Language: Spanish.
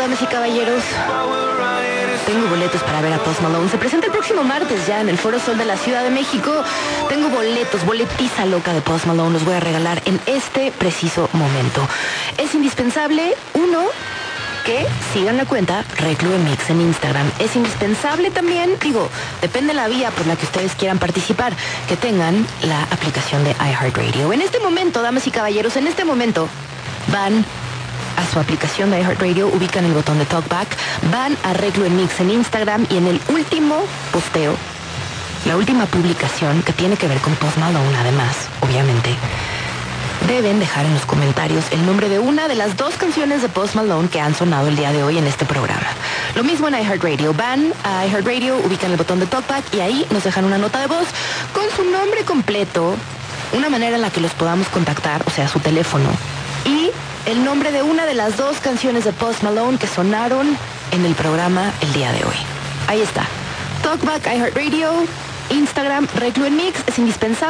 damas y caballeros. Tengo boletos para ver a Post Malone. Se presenta el próximo martes ya en el Foro Sol de la Ciudad de México. Tengo boletos, boletiza loca de Post Malone. Los voy a regalar en este preciso momento. Es indispensable, uno, que sigan la cuenta Reclu Mix en Instagram. Es indispensable también, depende de la vía por la que ustedes quieran participar, que tengan la aplicación de iHeartRadio. En este momento, damas y caballeros, van a su aplicación de iHeartRadio, ubican el botón de Talkback, van a Reclu Mix en Instagram y en el último posteo, la última publicación que tiene que ver con Post Malone, además, obviamente, deben dejar en los comentarios el nombre de una de las dos canciones de Post Malone que han sonado el día de hoy en este programa. Lo mismo en iHeartRadio. Van a iHeartRadio, ubican el botón de Talkback y ahí nos dejan una nota de voz con su nombre completo, una manera en la que los podamos contactar, o sea, su teléfono, y el nombre de una de las dos canciones de Post Malone que sonaron en el programa el día de hoy. Ahí está. Talkback, iHeartRadio, Instagram, Reclu Mix. Es indispensable.